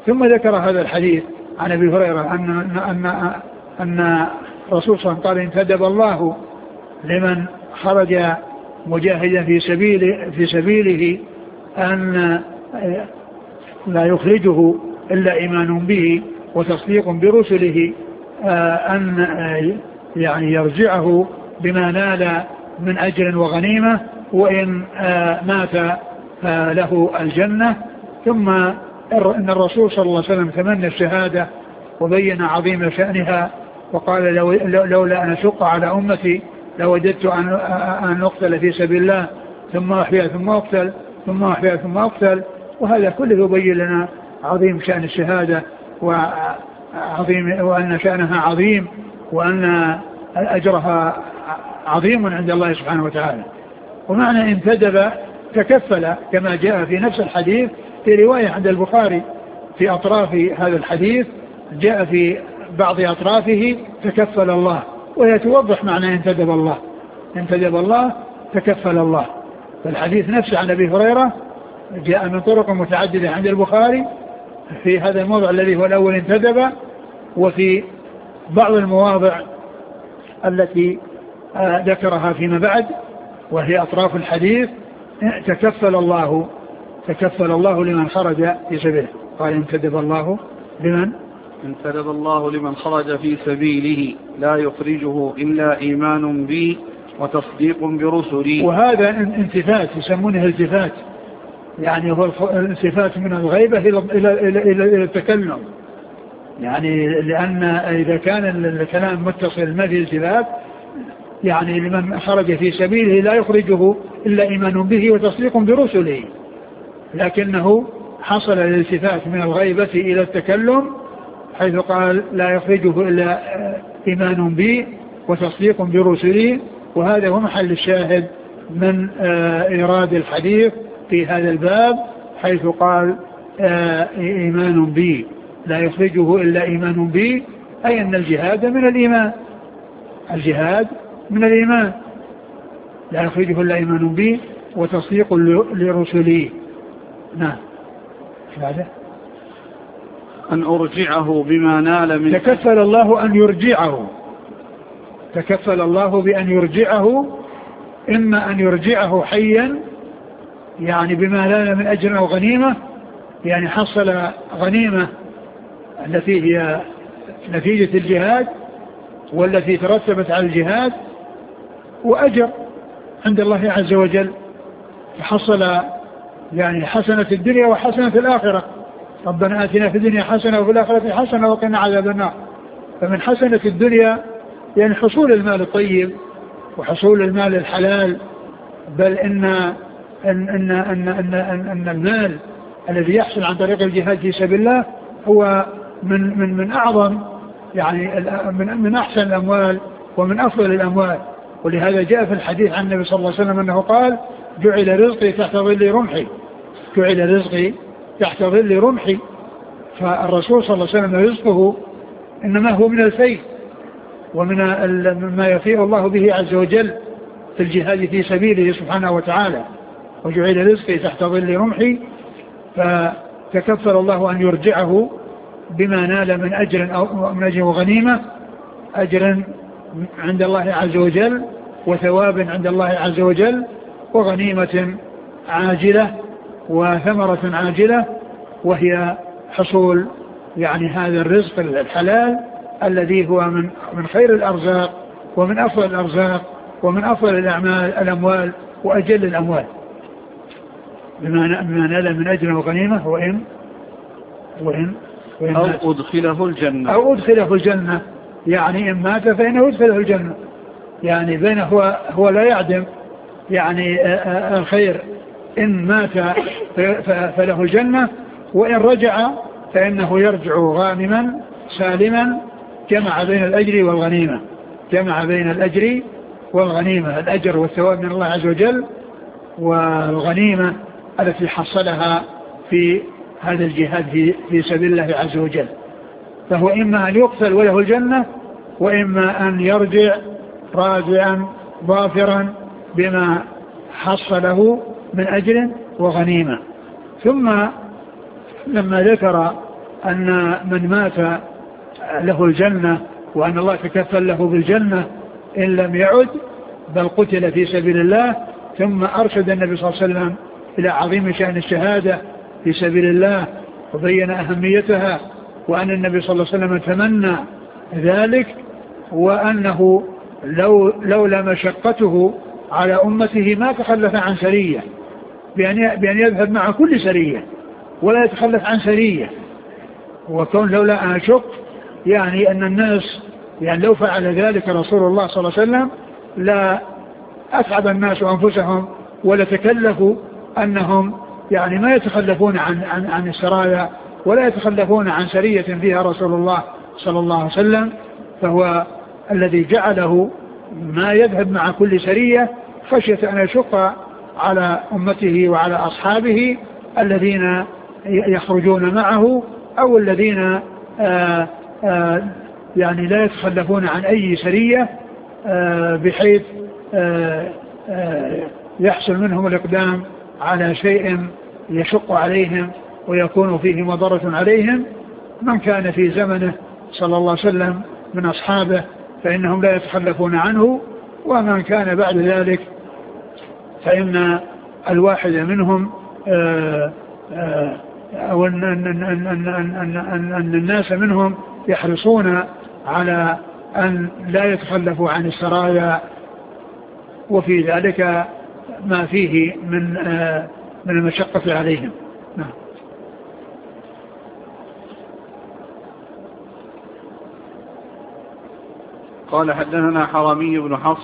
ثم ذكر هذا الحديث عن أبي هريرة أن الرسول صلى الله عليه وسلم قال انتدب الله لمن خرج مجاهدا في سبيله أن لا يخرجه إلا إيمان به وتصديق برسله، أن يعني يرجعه بما نال من أجر وغنيمة، وإن مات له الجنة. ثم إن الرسول صلى الله عليه وسلم تمنى الشهادة وبين عظيم شأنها وقال لولا أن أشق على أمتي لوجدت أن أقتل في سبيل الله ثم أحيا ثم أقتل ثم أحيا ثم أقتل. وهذا كله يبين لنا عظيم شأن الشهادة وأن شأنها عظيم وأن أجرها عظيم عند الله سبحانه وتعالى. ومعنى انتدب تكفل كما جاء في نفس الحديث في رواية عند البخاري في أطراف هذا الحديث جاء في بعض أطرافه تكفل الله، وهي توضح معنى انتدب الله. انتدب الله تكفل الله. فالحديث نفسه عن أبي هريرة جاء من طرق متعددة عند البخاري في هذا الموضع الذي هو الأول انتدب، وفي بعض المواضع التي ذكرها فيما بعد وهي أطراف الحديث تكفل الله لمن خرج في سبيله. قال انتدب الله لمن خرج في سبيله لا يخرجه إلا إيمان بي وتصديق برسلي. وهذا انتفات يسمونه التفات، يعني هو الالتفات من الغيبة إلى التكلم، يعني لأن إذا كان الكلام متصل ما في التفات يعني لمن خرج في سبيله لا يخرجه إلا إيمان به وتصديق برسله، لكنه حصل الالتفات من الغيبة إلى التكلم حيث قال لا يخرجه إلا إيمان به وتصديق برسله. وهذا هو محل الشاهد من إيراد الحديث في هذا الباب حيث قال إيمان به لا يخرجه إلا إيمان به، أي أن الجهاد من الإيمان، الجهاد من الإيمان لا يخرجه إلا إيمان به وتصديق لرسله. نعم. هذا أن أرجعه بما نال من تكفل الله أن يرجعه، تكفل الله بأن يرجعه، إما أن يرجعه حيا يعني بما نال من أجر أو غنيمة، يعني حصل غنيمة التي هي نتيجة الجهاد والتي ترتبت على الجهاد، وأجر عند الله عز وجل، فحصل يعني حسنة الدنيا وحسنة الآخرة. ربنا آتنا في الدنيا حسنة وفي الآخرة حسنة وقنا عذاب النار. فمن حسنة الدنيا يعني حصول المال الطيب وحصول المال الحلال، بل إن المال الذي يحصل عن طريق الجهاد في سبيل الله هو من أعظم يعني من أحسن الأموال ومن أفضل الأموال. ولهذا جاء في الحديث عن النبي صلى الله عليه وسلم أنه قال جعل رزقي تحت ظل رمحي، جعل رزقي تحت ظل رمحي. فالرسول صلى الله عليه وسلم رزقه إنما هو من الفيء ومن ما يفيء الله به عز وجل في الجهاد في سبيله سبحانه وتعالى. وجعل رزقي تحت ظل رمحي، فتكفل الله أن يرجعه بما نال من أجر أو من أجر وغنيمة، أجر عند الله عز وجل وثواب عند الله عز وجل وغنيمة عاجلة وثمرة عاجلة، وهي حصول يعني هذا الرزق الحلال الذي هو من خير الأرزاق ومن أفضل الأرزاق ومن أفضل الأموال وأجل الأموال، بما نال من أجر وغنيمة وإن أو أدخله الجنة، يعني إن مات فإنه يدخله الجنة، يعني بينه هو لا يعدم يعني الخير، إن مات فله الجنة، وإن رجع فإنه يرجع غانما سالما، جمع بين الأجر والغنيمة، جمع بين الأجر والغنيمة، الأجر والثواب من الله عز وجل والغنيمة التي حصلها في هذا الجهاد في سبيل الله عز وجل. فهو إما أن يقتل وله الجنة، وإما أن يرجع راجعا ظافرا بما حصله من أجر وغنيمة. ثم لما ذكر أن من مات له الجنة وأن الله تكفل له بالجنة إن لم يعد بل قتل في سبيل الله. ثم أرشد النبي صلى الله عليه وسلم إلى عظيم شأن الشهادة في سبيل الله وبين أهميتها، وأن النبي صلى الله عليه وسلم تمنى ذلك، وأنه لولا مشقته على أمته ما تخلف عن سرية، بأن يذهب مع كل سرية ولا يتخلف عن سرية. وكون لولا أن أشق يعني أن الناس يعني لو فعل ذلك رسول الله صلى الله عليه وسلم لا أتعب الناس أنفسهم ولا تكلفوا أنهم يعني ما يتخلفون عن السرايا ولا يتخلفون عن سرية فيها رسول الله صلى الله عليه وسلم. فهو الذي جعله ما يذهب مع كل سرية خشية أن يشق على أمته وعلى أصحابه الذين يخرجون معه أو الذين يعني لا يتخلفون عن أي سرية بحيث يحصل منهم الإقدام على شيء يشق عليهم ويكون فيه مضرة عليهم. من كان في زمنه صلى الله عليه وسلم من أصحابه فإنهم لا يتخلفون عنه، ومن كان بعد ذلك فإن الواحد منهم أو أن الناس منهم يحرصون على أن لا يتخلفوا عن السرايا، وفي ذلك ما فيه من المشقة عليهم. نعم. قال حدثنا حرمي بن حفص